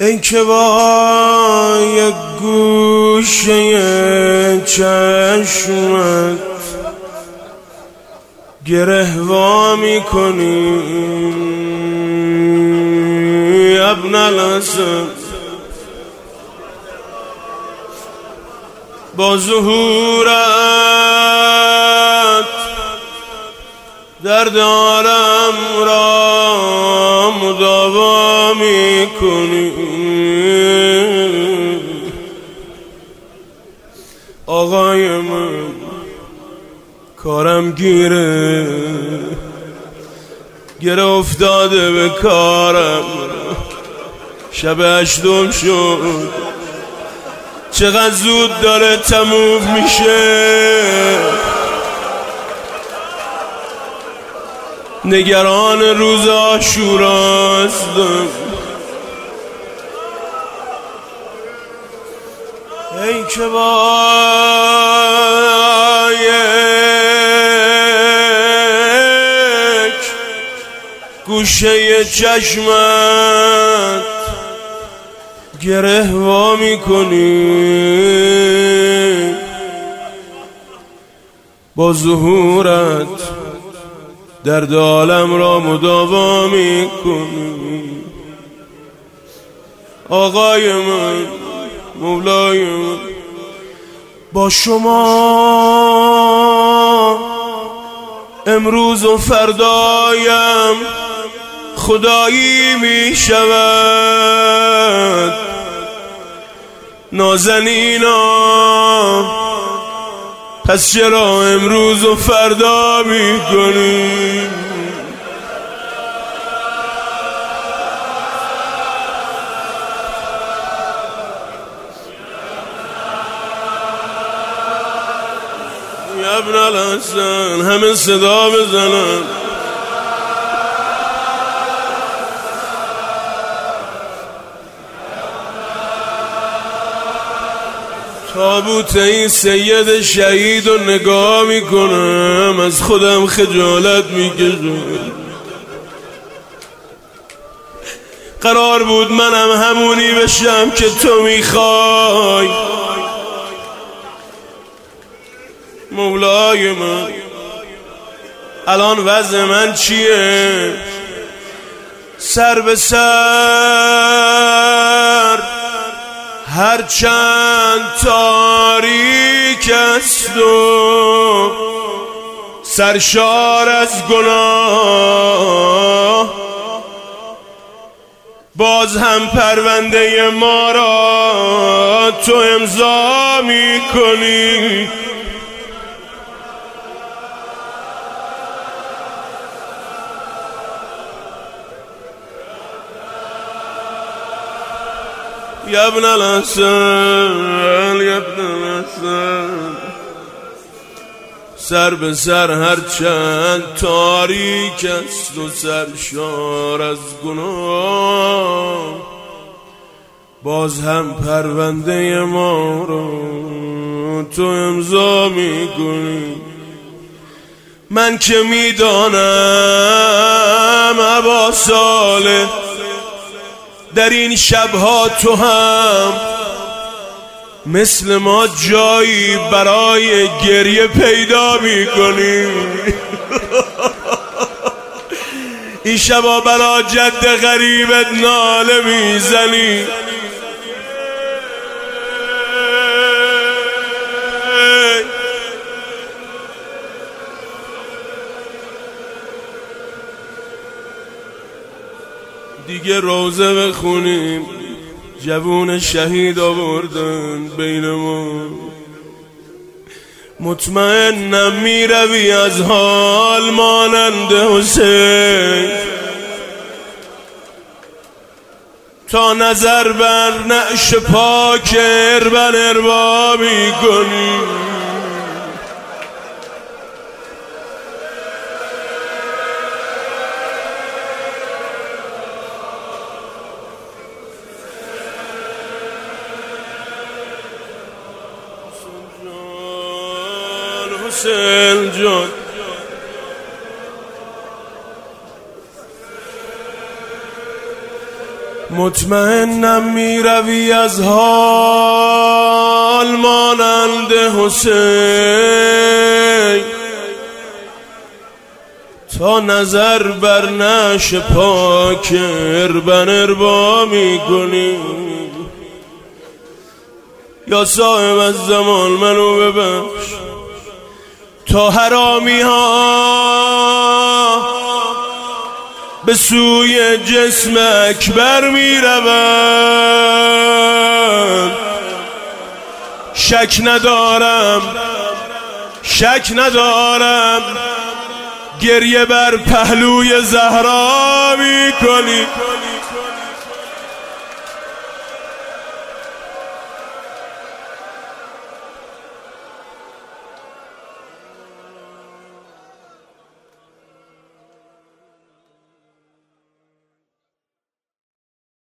ای که با یک گوشه چشمت گره وا میکنی ابن الحسن، با ظهورت درد عالم را مداوا میکنی. آقای من کارم گره افتاده به کارم، شب هشتم شد، چقدر زود داره تموم میشه. نگران روز عاشوراستم. ای که با یک گوشه چشمت گره وا میکنی، با ظهورت درد عالم را مداوا میکنی. آقای من، مولای من، با شما امروز و فردایم خدایی می شود. نازنینا پس چرا امروز و فردا می کنی؟ ابن الحسن همه صدا بزنن. تابوت این سید شهید رو نگاه میکنم، از خودم خجالت میکشم. قرار بود منم همونی بشم که تو میخوای. مولای من، الان وضع من چیه؟ سر به سر هرچند تاریک است و سرشار از گناه، باز هم پرونده ما را تو امضا میکنی. یا ابن الحسن، یا ابن الحسن، سر به سر هرچند تاریک است و سرشار از گناه، باز هم پرونده ما رو تو امضا میکنی. من که میدانم ابا صالح در این شبها تو هم مثل ما جایی برای گریه پیدا میکنی. این شبا برا جد غریبت ناله میزنی. دیگه روزه بخونیم، جوون شهید آوردن بین ما. مطمئنم میروی از حال مانند حسین، تا نظر بر نعش پاک اربن اربا میکنی. حسین جان، مطمئنم میروی از حال مانند حسین، تا نظر بر نش پاک اربن اربا میکنی. یا صاحب از زمان منو ببخش، تا حرامی ها به سوی جسم اکبر می روند. شک ندارم گریه بر پهلوی زهرا می کنی.